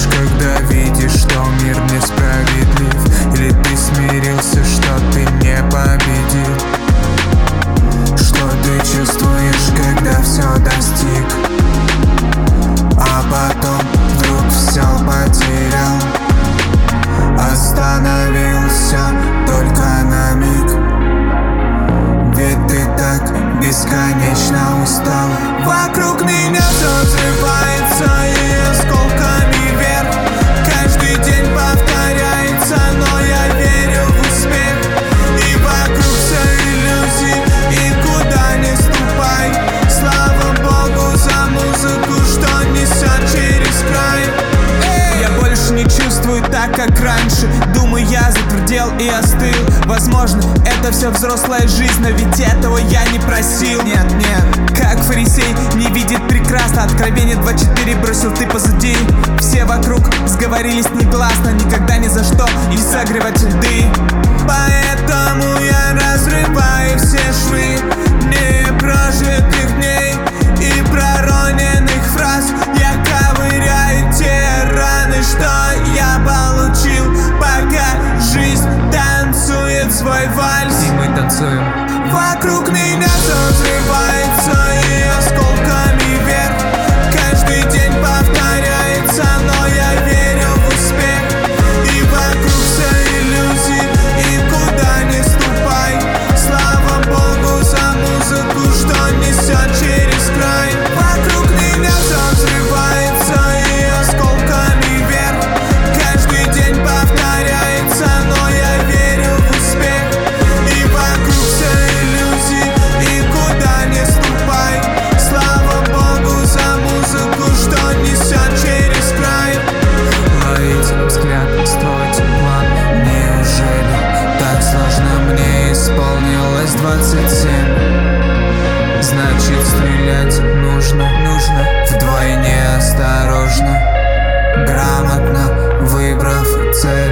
когда видишь, что мир несправедлив? Или ты смирился, что ты не победил? Что ты чувствуешь, когда все достиг, а потом вдруг все потерял? Остановился только на миг, ведь ты так бесконечно устал. Вокруг меня все взрывается и осколками вверх. Каждый день повторяется, но я верю в успех. И вокруг все иллюзий, и куда не ступай. Слава Богу за музыку, что несет через край. Я больше не чувствую так, как раньше. Думаю, я затвердел и остыл. Возможно, это все взрослая жизнь, но ведь этого я не просил. Нет, как фарисей не видит прекрасно. Откровение 2.4 бросил ты позади. Все вокруг сговорились негласно, никогда ни за что и согревать льды. Поэтому я разрываю все швы непрожитых дней и пророненных фраз. Я ковыряю те раны, что я получил, пока жизнь танцует свой вальс. И мы танцуем. Вокруг меня все взрывается и осколками вверх. Каждый день повторяется, но я верю в успех. И вокруг все иллюзии, и куда не ступай. Слава Богу за музыку, что несет через край. Вокруг меня все взрывается и осколками вверх. Каждый день повторяется, но я верю в успех. И вокруг все иллюзии, и куда не ступай. Слава Богу за музыку, что несет через край. Ловить взгляд, строить план. Неужели так сложно? Мне исполнилось 27. Значит, стрелять нужно вдвойне осторожно, грамотно выбрав цель.